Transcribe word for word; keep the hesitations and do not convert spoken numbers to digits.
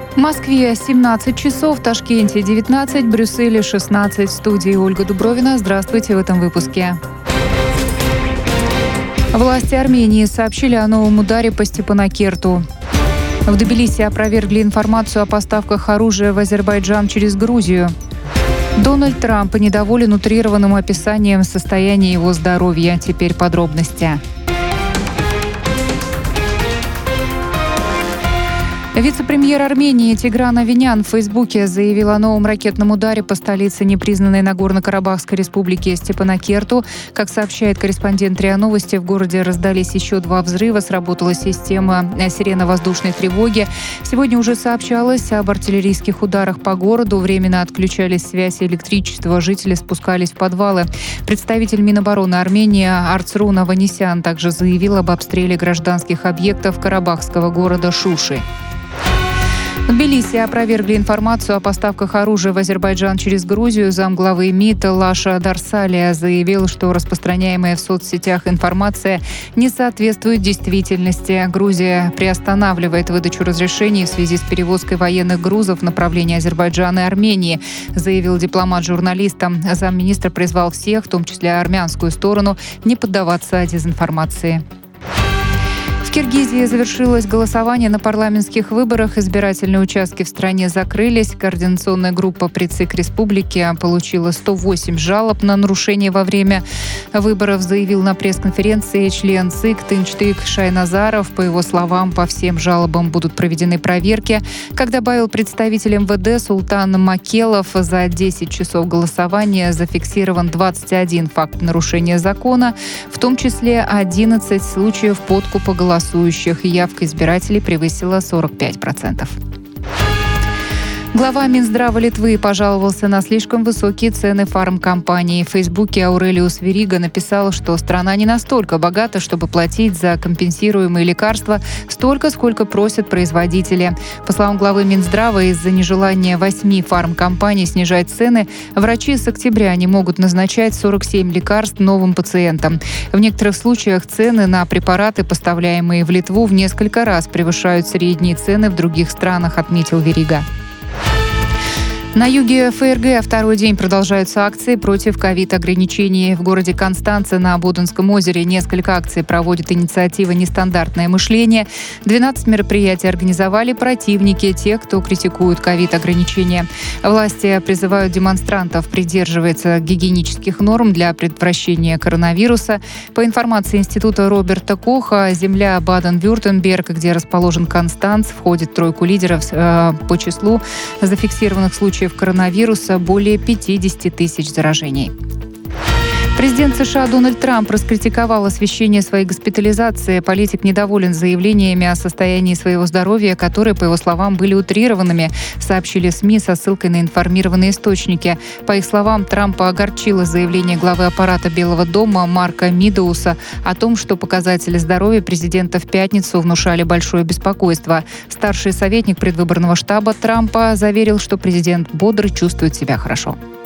В Москве семнадцать часов, в Ташкенте девятнадцать, в Брюсселе шестнадцать. В студии Ольга Дубровина. Здравствуйте в этом выпуске. Власти Армении сообщили о новом ударе по Степанакерту. В Тбилиси опровергли информацию о поставках оружия в Азербайджан через Грузию. Дональд Трамп недоволен утрированным описанием состояния его здоровья. Теперь подробности. Вице-премьер Армении Тигран Авенян в Фейсбуке заявил о новом ракетном ударе по столице непризнанной Нагорно-Карабахской республики Степанакерту. Как сообщает корреспондент РИА Новости, в городе раздались еще два взрыва, сработала система сирена воздушной тревоги. Сегодня уже сообщалось об артиллерийских ударах по городу. Временно отключались связь и электричество, жители спускались в подвалы. Представитель Минобороны Армении Арцрун Аванесян также заявил об обстреле гражданских объектов карабахского города Шуши. В Тбилиси опровергли информацию о поставках оружия в Азербайджан через Грузию. Замглавы МИД Лаша Дарсалия заявил, что распространяемая в соцсетях информация не соответствует действительности. Грузия приостанавливает выдачу разрешений в связи с перевозкой военных грузов в направлении Азербайджана и Армении, заявил дипломат журналистам. Замминистра призвал всех, в том числе армянскую сторону, не поддаваться дезинформации. В Киргизии завершилось голосование на парламентских выборах. Избирательные участки в стране закрылись. Координационная группа при ЦИК республики получила сто восемь жалоб на нарушение во время выборов, заявил на пресс-конференции член ЦИК Тынчтык Шайназаров. По его словам, по всем жалобам будут проведены проверки. Как добавил представитель эм вэ дэ Султан Макелов, за десять часов голосования зафиксирован двадцать один факт нарушения закона, в том числе одиннадцать случаев подкупа голосования. Явка избирателей превысила сорок пять процентов. Глава Минздрава Литвы пожаловался на слишком высокие цены фармкомпаний. В Фейсбуке Аурелиус Верига написал, что страна не настолько богата, чтобы платить за компенсируемые лекарства столько, сколько просят производители. По словам главы Минздрава, из-за нежелания восьми фармкомпаний снижать цены, врачи с октября не могут назначать сорок семь лекарств новым пациентам. В некоторых случаях цены на препараты, поставляемые в Литву, в несколько раз превышают средние цены в других странах, отметил Верига. На юге ФРГ второй день продолжаются акции против ковид-ограничений. В городе Констанца на Боденском озере несколько акций проводит инициатива «Нестандартное мышление». двенадцать мероприятий организовали противники тех, кто критикует ковид-ограничения. Власти призывают демонстрантов придерживаться гигиенических норм для предотвращения коронавируса. По информации Института Роберта Коха, земля Баден-Вюртемберг, где расположен Констанц, входит в тройку лидеров э, по числу зафиксированных случаев коронавируса, более пятьдесят тысяч заражений. Президент США Дональд Трамп раскритиковал освещение своей госпитализации. Политик недоволен заявлениями о состоянии своего здоровья, которые, по его словам, были утрированными, сообщили СМИ со ссылкой на информированные источники. По их словам, Трампа огорчило заявление главы аппарата Белого дома Марка Мидоуса о том, что показатели здоровья президента в пятницу внушали большое беспокойство. Старший советник предвыборного штаба Трампа заверил, что президент бодр и чувствует себя хорошо.